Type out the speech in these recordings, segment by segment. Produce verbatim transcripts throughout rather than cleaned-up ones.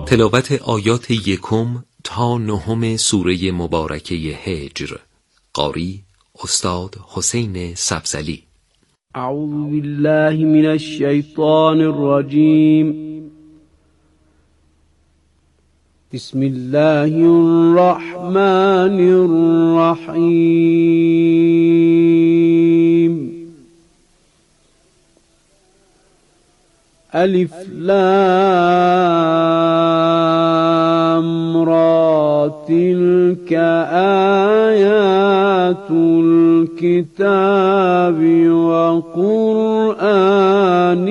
تلاوت آیات یکم تا نهم سوره مبارکه هجر. قاری استاد حسین سبزلی. اعوذ بالله من الشیطان الرجیم. بسم الله الرحمن الرحیم. الف لام را تلك آیات الكتاب وقرآن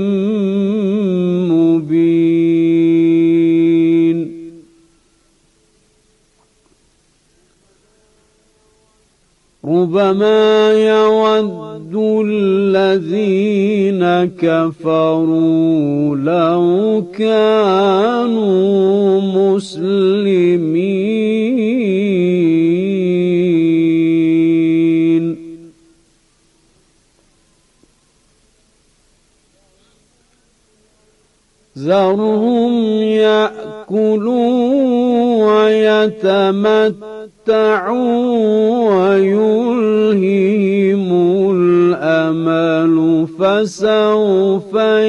مبین. ربما يود الذين كفروا لو كانوا مسلمين. ذرهم يأكلوا ويتمتعوا ويلههم الأمل فسوف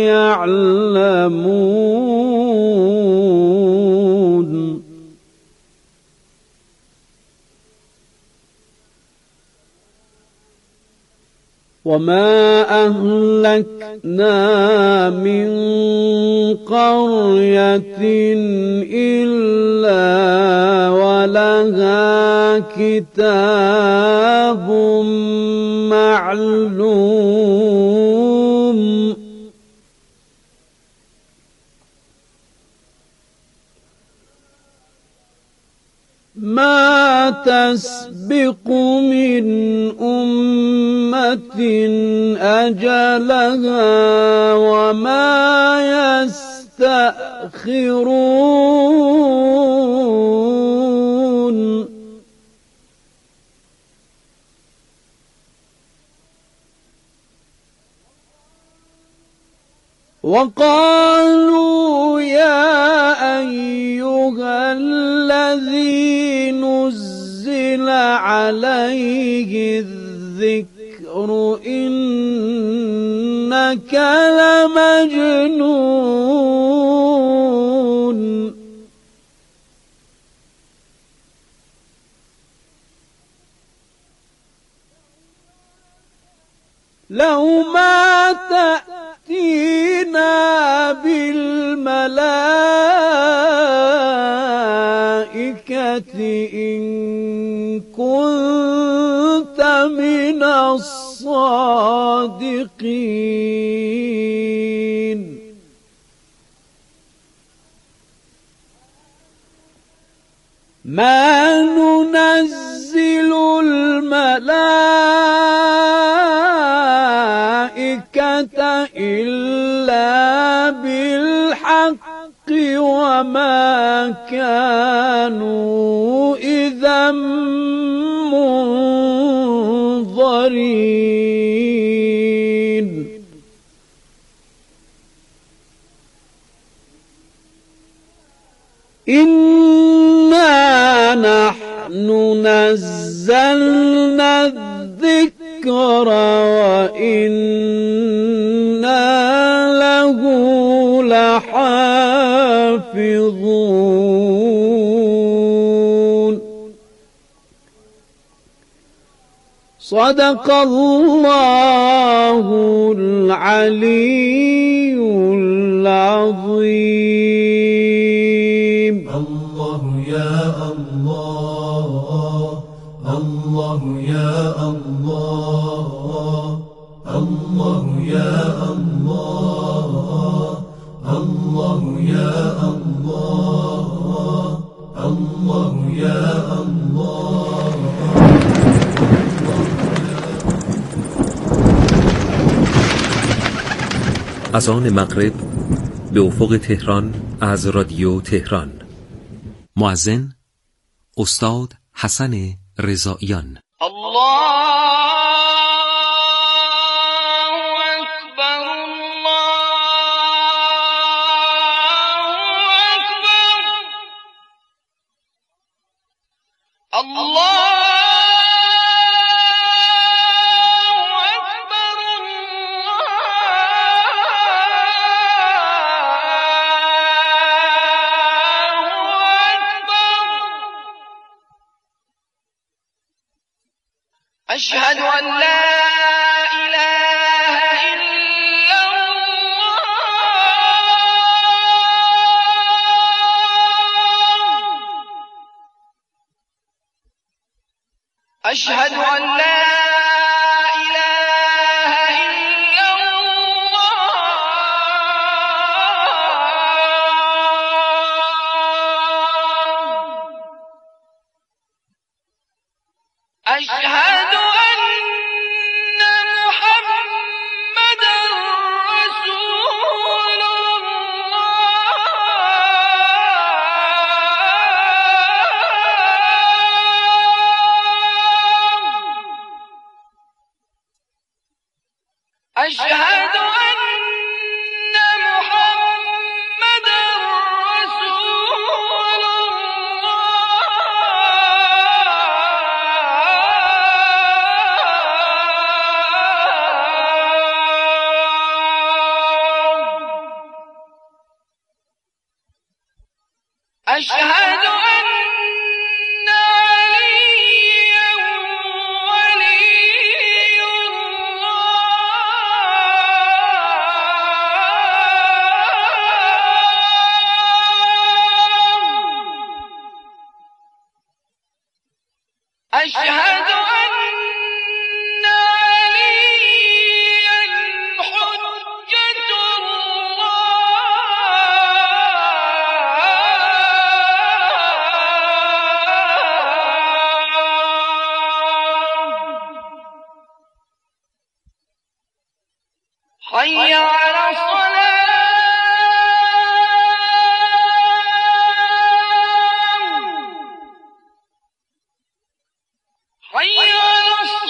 يعلمون. وما أهلكنا من قرية إلا ولها كتاب معلوم. ما تسبق من أمة أجلها وما يستأخرون. وقالوا يا أيها الذي نزل عليه الذكر إنك لمجنون. لو ما تأتينا بالملائكة إن كنت من الصادقين. ما ننزل الملائكة إلا بالحق وما كانوا إذا منظرين. إنا نحن نزلنا الذكر وإنا له لحافظون. صدق الله العلي العظيم. الله يا الله، الله يا الله، الله يا الله، الله يا الله، الله يا الله. از آن مغرب به افق تهران از رادیو تهران. مؤذن استاد حسن رضاییان. الله اکبر، الله اکبر. أشهد أن لا إله إلا الله أشهد أن لا إله إلا الله أشهد أن محمدا رسول الله أشهد أن محمدا رسول الله أشهد أن عليا ولي الله أشهد أن عليا حجة الله حي على الصلاة حي على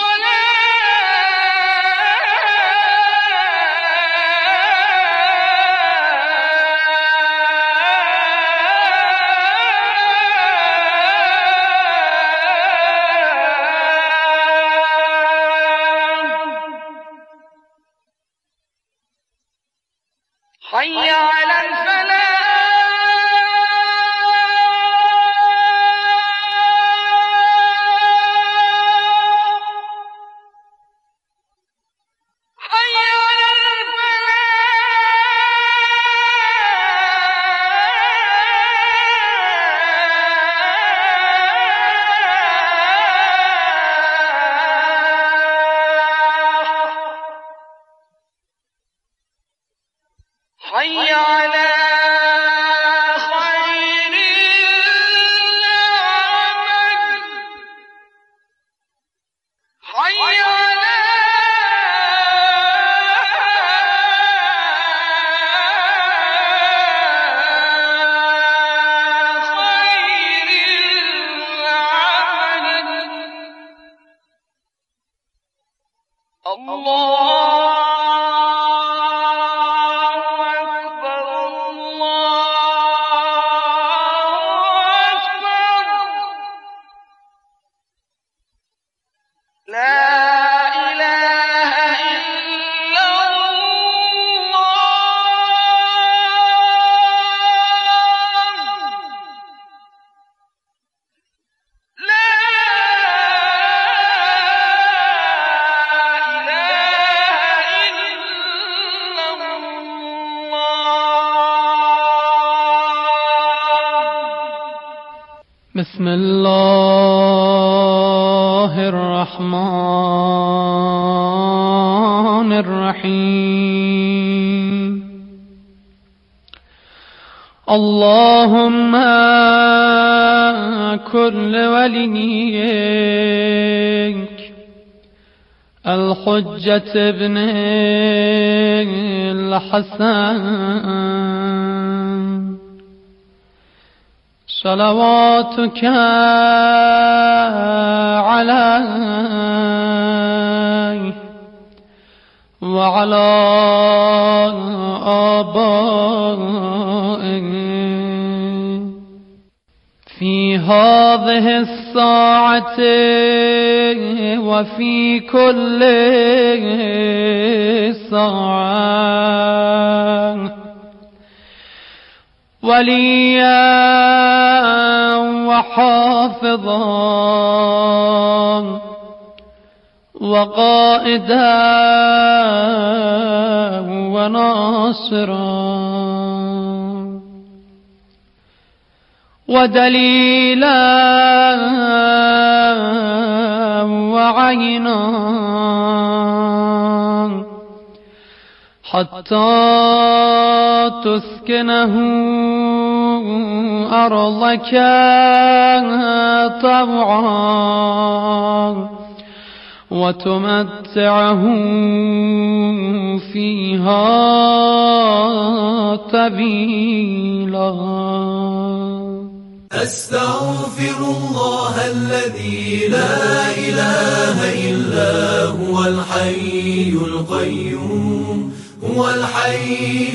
حي على الفلاح حي على الفلاح حي على خير العمل حي على خير العمل الله بسم الله الرحمن الرحيم اللهم كن لوليك الحجة ابن الحسن صلواتك عليه وعلى آبائه في هذه الساعة وفي كل ساعة وليا وحافظا وقائدا وناصرا ودليلا وعينا حتى تسكنه أرضك طوعا وتمتعه فيها طويلا. أستغفر الله الذي لا إله إلا هو الحي القيوم هو الحي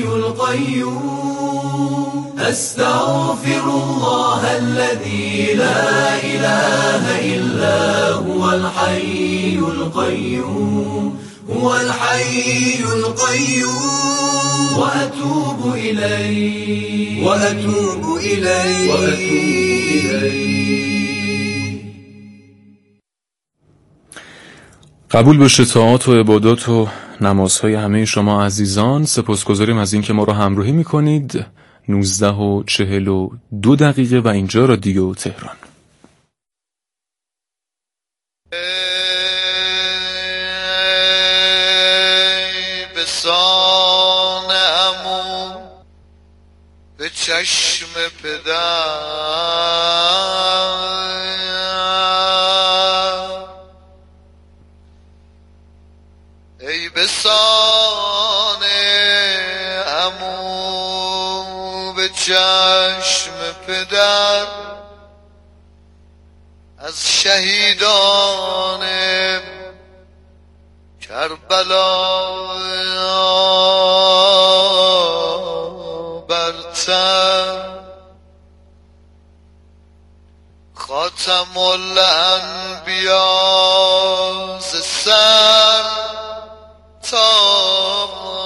القيوم. أستغفر الله الذي لا إله إلا هو الحي القيوم هو الحي القيوم. وأتوب إليه وأتوب إليه وأتوب إليه. قبول بشه طاعات و عبادات و نمازهای همه شما عزیزان. سپاسگزاریم از اینکه ما را همراهی میکنید. نوزده و چهل و دو دقیقه و اینجا رادیو تهران. بسان عمو به چشم پدر ای بسان عمو به چشم پدر از شهیدان کربلا برتر خاتم الانبیا ز سر تا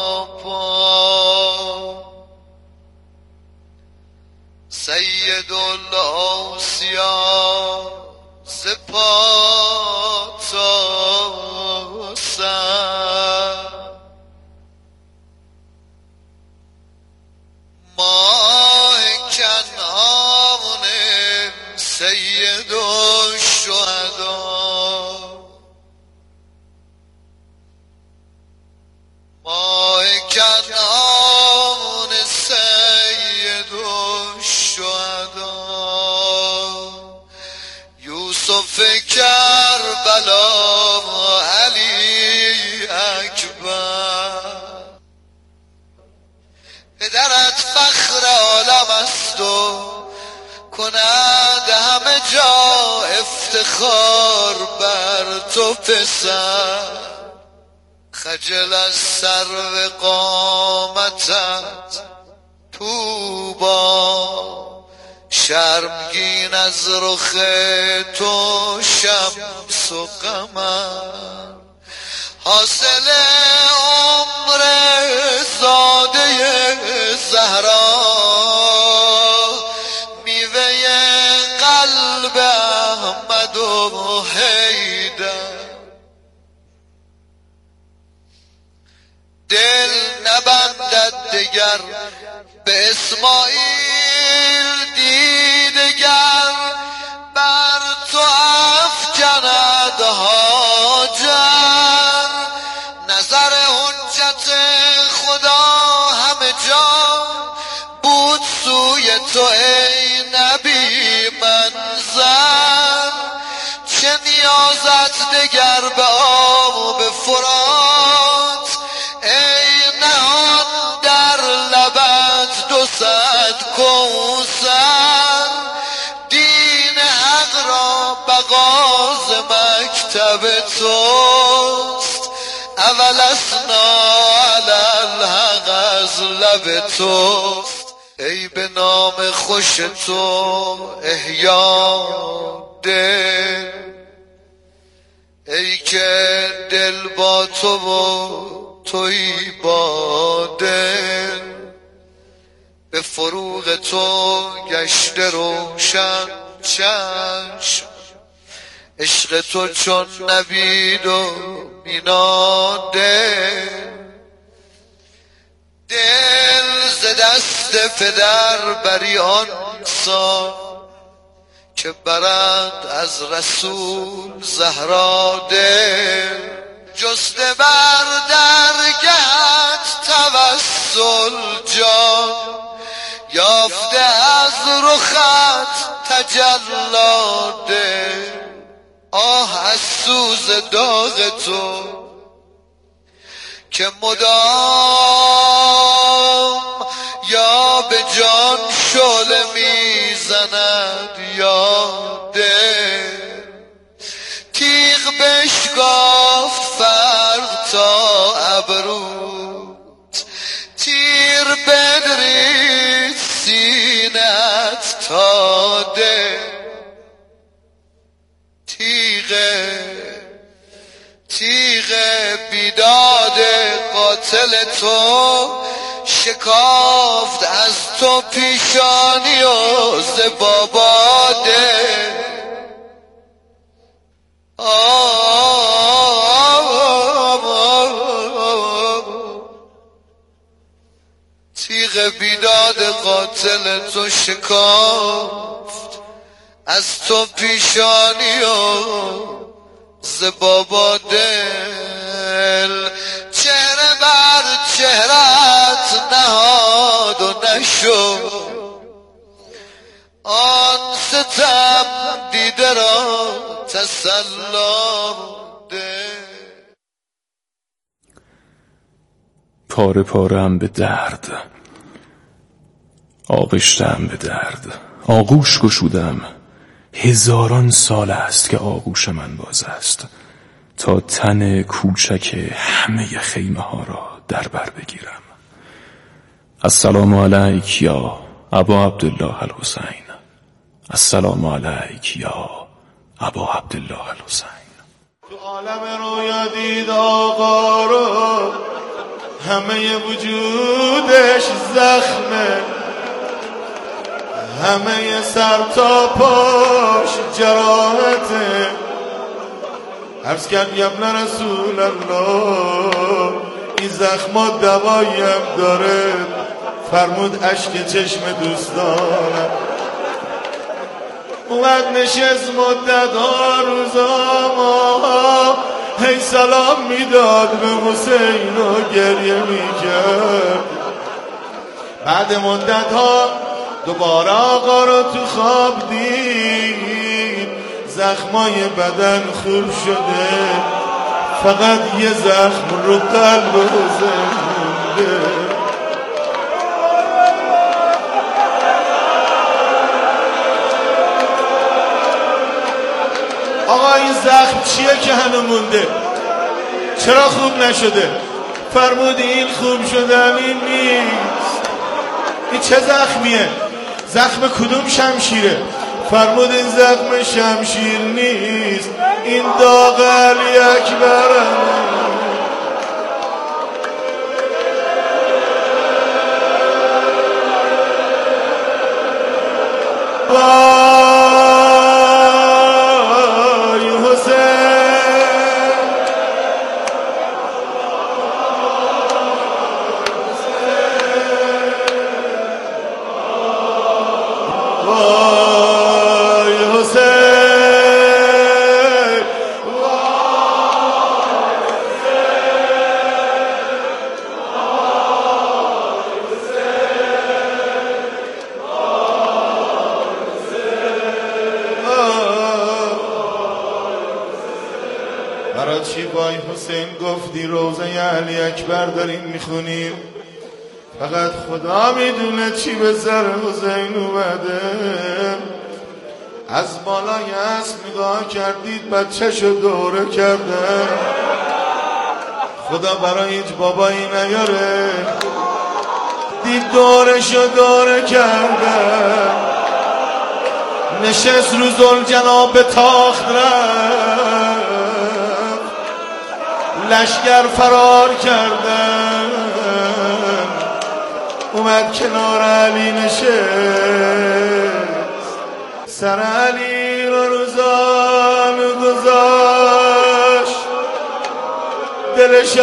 پا سید الاوصیا ز پا تا سر ماه کنعان سید الشهدا ماه کنعان سید الشهدا یوسف کربلا علی اکبر پدرت فخر عالم است و کند همه جا افتخار بر تو پسر خجل از سرو قامتت طوبی شرمگین از رخ تو شمس و قمر حاصل عمر زاده زهرا میوه قلب احمد و حیدر دل نبندد دگر به اسماعیل دیدگر بر تو افکند هاجر نظر حجت خدا همه جا بود سوی تو ای نبی منظر چه نیازت دگر به آب فرات ای نهان در لبت دو صد کوثر دین حق را بغاز مکتب توست اول اسنا علی الحق از لب توست ای به نام خوش تو احیا دل ای که دل با تو و توی با دل به فروغ تو گشته روشن چشم عشق تو چون نبید و میناده، دل ز دست پدر بری آن سان که برند از رسول زهرا دل. جسته بر درگهت توسل جان، یافته از رخت تجلاده. آه از سوز داغ تو که مدام یا به جان شعله میزند یا دل. تیغ بشکافت فرق تا ابروت، تیر بدرید سینت تا دل. تیغ تیغ بیداد قاتل تو شکافت از تو پیشانی و زباباده. تیغ بیداد قاتل تو شکافت از تو پیشانی و زبابا دل. چهره بر چهرت نهاد و نشد آن ستم دیده را تسلا ده. پاره پاره هم به درد، آغشتم به درد، آغوش گشودم. هزاران سال است که آغوش من باز است، تا تن کوچک همه خیمه ها را در بر بگیرم. السلام علیک یا ابا عبدالله الحسین، السلام علیک یا ابا عبدالله الحسین. تو عالم رویا دید آقا رو، همه وجودش زخمه، همه سر تا پاش جراحته. عرض کرد یا ابن رسول الله، این زخما دوایم داره. فرمود اشک چشم دوستانم. اومد نشست مدت ها روزا ماها، هی سلام میداد به حسین و گریه میکرد. بعد مدت ها دوباره آقا رو تو خواب دید، زخمای بدن خوب شده، فقط یه زخم رو قلب حسین مونده. آقا این زخم چیه که هنو مونده؟ چرا خوب نشده؟ فرمود این خوب شدن این نیست. این چه زخمیه؟ زخم کدوم شمشیره؟ فرمود این زخم شمشیر نیست، این داغ علی اکبرم. برای چی بای حسین گفتی روزه علی اکبر داریم میخونیم؟ فقط خدا میدونه چی به سر حسین اومده. از بالای اسب نگاه کردید بچه‌شو دوره کرده. خدا برای هیچ بابایی نیاره، دید دورشو دوره کرده. نشست رو ذوالجلال به تاخت رفت، لشگر فرار کردن. اومد کنار علی نشست، سر علی رو روزان دلش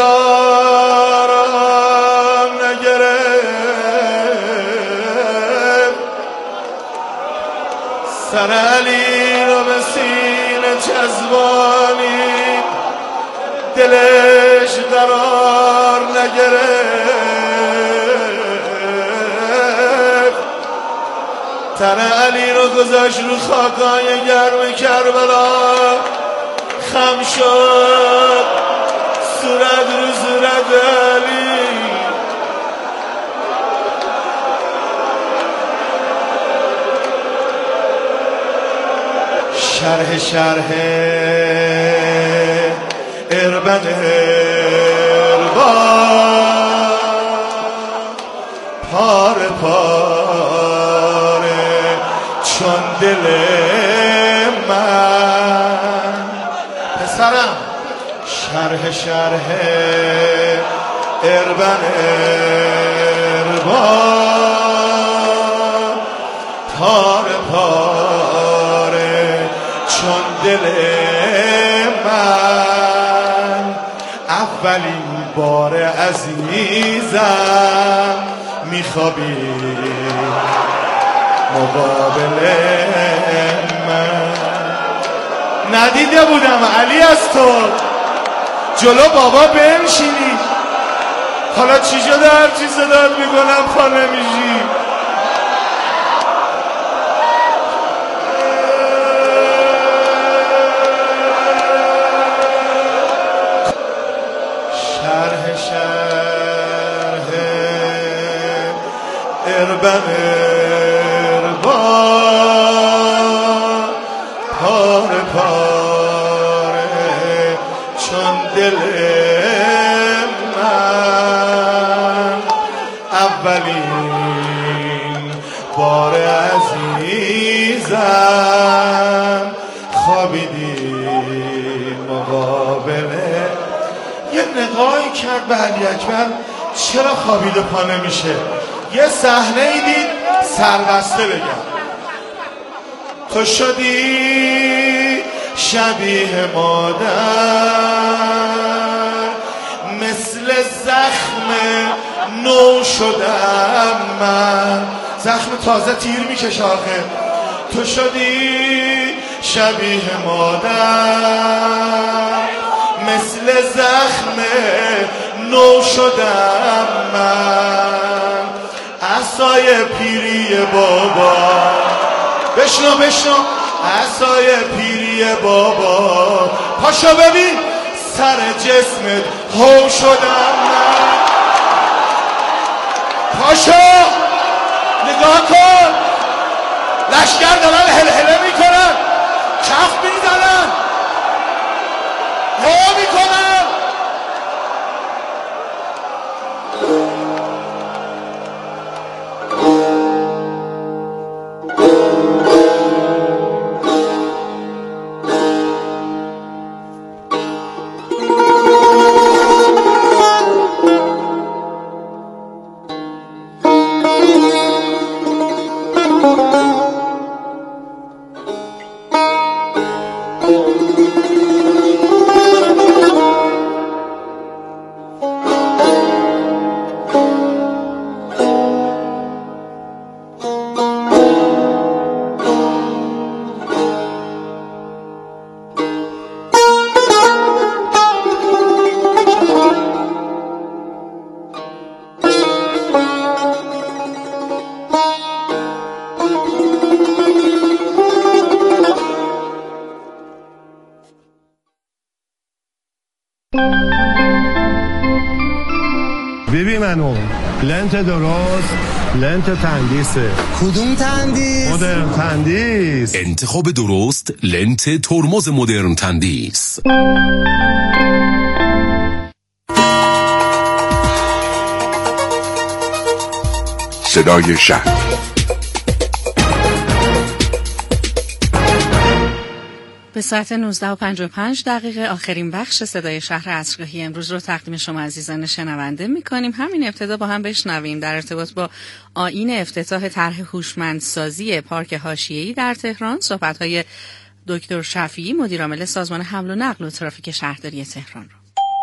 آرام نگرفت، سر علی رو به سینه چسبانید، دلش قرار نگرفت، تن علی رو گذاشت رو خاکای گرم کربلا، خم شد صورت رو صورت علی. شرح شرح اربن اربان، پاره پاره چون دل من. پسرم شرح شرح اربن اربان، پاره پاره چون دل من. اولین بار عزیزم میخوابی مقابل من، ندیده بودم علی از تو جلو بابا بنشینی، حالا چی شده هر چی صدات میکنم پا نمیشی؟ شرح شرح اربن اربان، پاره پاره چون دل من. اولین بار عزیزم خوابیدی مقابله. یه نگاهی کرد به علی اکبر، چرا خوابیده پا نمیشه؟ یه صحنه ای دید سربسته بگم. تو شدی شبیه مادر، مثل زخم نو شدم من. زخم تازه تیر میکشه آخه. تو شدی شبیه مادر، مثل زخم نو شدم من. عصای پیری بابا، بشنو بشنو، عصای پیری بابا، پاشو ببین سر جسمت هو شدم من. پاشو نگاه کن، لشگر دارن هلهله میکنن، کف میزنن، هو میکنن. ببین منو لنت درست، لنت تندیسه. کدوم تندیس؟ مدرن تندیس. انتخاب درست لنت ترمز مدرن تندیس. صدای شهر. به ساعت نوزده و پنجاه و پنج دقیقه آخرین بخش صدای شهر عصرگاهی امروز رو تقدیم شما عزیزان شنونده می‌کنیم. همین ابتدا با هم بشنویم در ارتباط با آیین افتتاح طرح هوشمندسازی پارک حاشیه‌ای در تهران صحبت‌های دکتر شفیعی مدیرعامل سازمان حمل و نقل و ترافیک شهرداری تهران رو.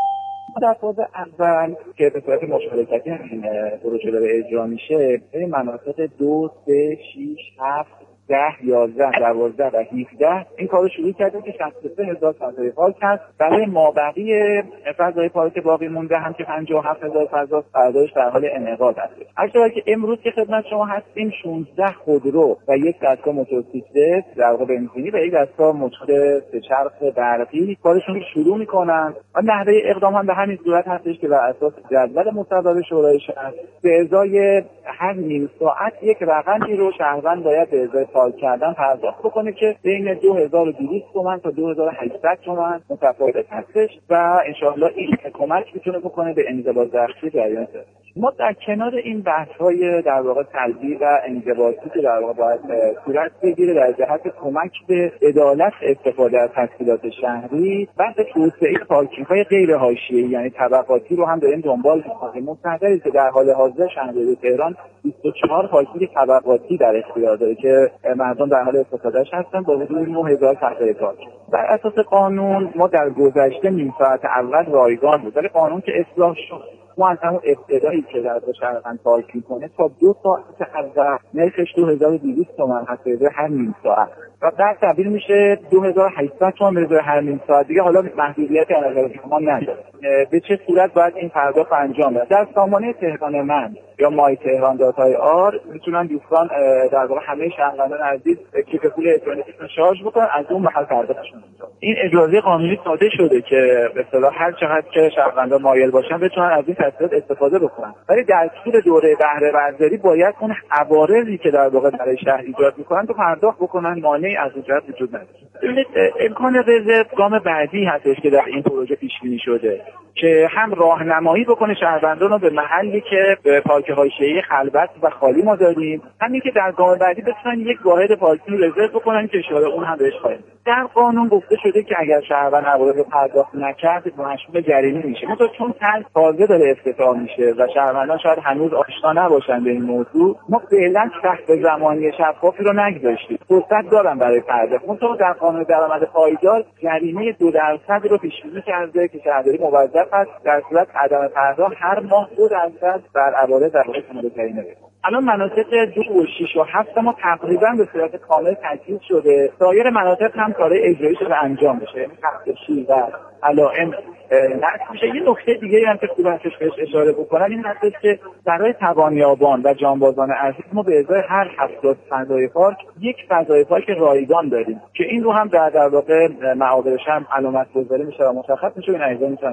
در فاز اول که به صورت مشارکتی این پروژه داره اجرا میشه، این مناطق دو، سه، شیش، هفت، ده، یازده، دوازده و هفده این کارو شروع کردیم که شصت و سه هزار فضای پارک هست. برای مابقی فضای پارک باقی مونده هم که پنجاه و هفت هزار فضا فضایش در حال انعقاد هست. البته که امروز که خدمت شما هستیم شانزده خودرو و یک دستگاه موتورسیکلت در واقع بنزینی و یک دستگاه موتور سه‌چرخ برقی کارشون رو شروع میکنن و نحوه اقدام هم به همین صورت هستش که بر اساس جدول مصوب شورای شهر به ازای هر نیم ساعت یک رقمی رو شهروند باید به ازای پارک کردن پرداخت بکنه که بین دو هزار و دویست تومان تا دو هزار و هشتصد تومان متفاوت هستش و انشاءالله این کمک میتونه بکنه به انضباط ظرفی جریان. ما در کنار این بحث‌های در واقع سلبی و انضباطی که در واقع باید صورت بگیره در جهت کمک به عدالت استفاده از تسهیلات شهری، بحث توسعه پارکینگ‌های غیر حاشیه‌ای یعنی طبقاتی رو هم داریم دنبال می‌کنیم. مستحضرید که در حال حاضر شهرداری تهران بیست و چهار پارکینگ طبقاتی در اختیار داره که مردم در حال استفادهش هستن با حدود نه هزار فضای پارک. بر اساس قانون ما در گذشته نیم ساعت اول رایگان بود، ولی قانون که اصلاح شد ما از همون ابتدایی که در شهروند پارک میکنه تا دو ساعت اول نرخش دو هزار و دویست تومان هست به هر نیم ساعت و در تبدیل میشه دو هزار و هشتصد تومان به هر نیم ساعت. دیگه حالا محدودیتی از نظر شما نداره به چه صورت باید این پرداخت انجام بشه. در سامانه تهران من یا مای تهران داتای آر میتونن دوستان در واقع همه شهروندان عزیز کیف پول الکترونیکی رو شارژ بکنن، از اون محل پرداختشون انجام. این اجازه قانونی صادر شده که به اصطلاح هر چقدر که شهروندان مایل باشن بتونن از این تسهیلات استفاده بکنن، ولی در طول دوره بهره برداری باید اون عوارضی که در واقع برای شهر ایجاد میکنن رو پرداخت بکنن. مانعی از اون جهت وجود نداره. ببینید امکان رزرو گام بعدی هستش که در این پروژه پیش بینی شده که هم راهنمایی بکنه شهروندان رو به محلی که به پارک حاشیه‌ای خلوت و خالی ما داریم، همین که در گام بعدی بتونن یک واحد پارکینگ رزرو بکنن که اشاره اون هم بهش خواهیم. در قانون گفته شده که اگر شهروند عوارض رو پرداخت نکرد مشمول جریمه میشه. مثلا چون طرح تازه داره افتتاح میشه و شهروندان شاید هنوز آشنا نباشن به این موضوع، ما فعلا سقف زمانی شفافی رو نگذاشتیم. فرصت دارن برای پرداخت. مثلا در قانون درآمد پایدار جریمه دو درصد رو پیش بینی کرده که شهرداری موظف است در صورت عدم پرداخت هر ماه دو درصد بر عوارض در واقع تمام جریمه بده. الان مناطق دو و شش و هفت ما تقریبا به صورت کامل تجهیز شده. سایر مناطق هم کارهای اجراییش رو انجام بشه. یعنی تخت شیر و علائم نصب میشه. یه نکته دیگه هم که خوب هستش بهش اشاره بکنم این هستش که برای توانیابان و جانبازان عزیز ما به ازای هر هفتاد فضای پارک یک فضای پارک رایگان داریم که این رو هم در در واقع معابرش هم علامت گذاری میشه و مشخص میشه. این عزیزان میتونن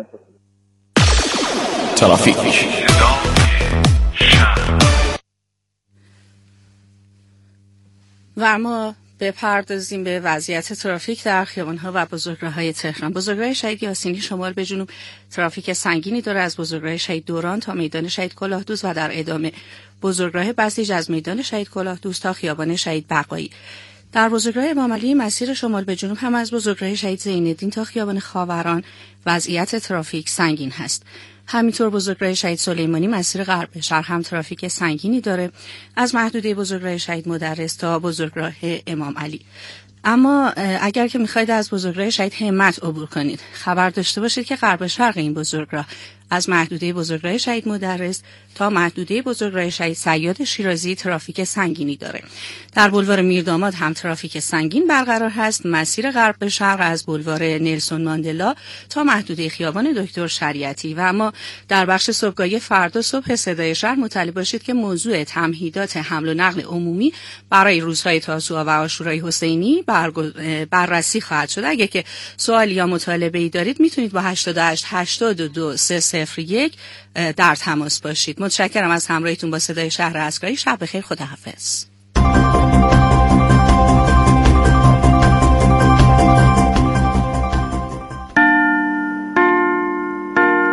ترافیک و اما بپردازیم به وضعیت ترافیک در خیابان‌ها و بزرگراه‌های تهران. بزرگراه شهید یاسینی شمال به جنوب ترافیک سنگینی داره از بزرگراه شهید دوران تا میدان شهید کلاهدوست و در ادامه بزرگراه بسیج از میدان شهید کلاهدوست تا خیابان شهید بقایی. در بزرگراه امام علی مسیر شمال به جنوب هم از بزرگراه شهید زین‌الدین تا خیابان خاوران وضعیت ترافیک سنگین هست. همینطور بزرگراه شهید سلیمانی مسیر غرب شهر هم ترافیک سنگینی داره از محدوده بزرگراه شهید مدرس تا بزرگراه امام علی. اما اگر که میخواید از بزرگراه شهید همت عبور کنید خبر داشته باشید که غرب شرق این بزرگراه از محدوده بزرگراه شهید مدرس تا محدوده بزرگراه شهید صیاد شیرازی ترافیک سنگینی داره. در بولوار میرداماد هم ترافیک سنگین برقرار هست. مسیر غرب شرق از بولوار نلسون ماندلا تا محدوده خیابان دکتر شریعتی. و اما در بخش صبحگاهی فردا صبح صدای شهر مطلع باشید که موضوع تمهیدات حمل و نقل عمومی برای روزهای تاسوعا و عاشورای حسینی بررسی خواهد شد. اگه که سوالی یا مطالبه‌ای دارید میتونید با هشتاد و هشت هشتاد و دو سه صفر یک در تماس باشید. متشکرم از همراهیتون با صدای شهر اسکایی. شب بخیر. خداحافظ.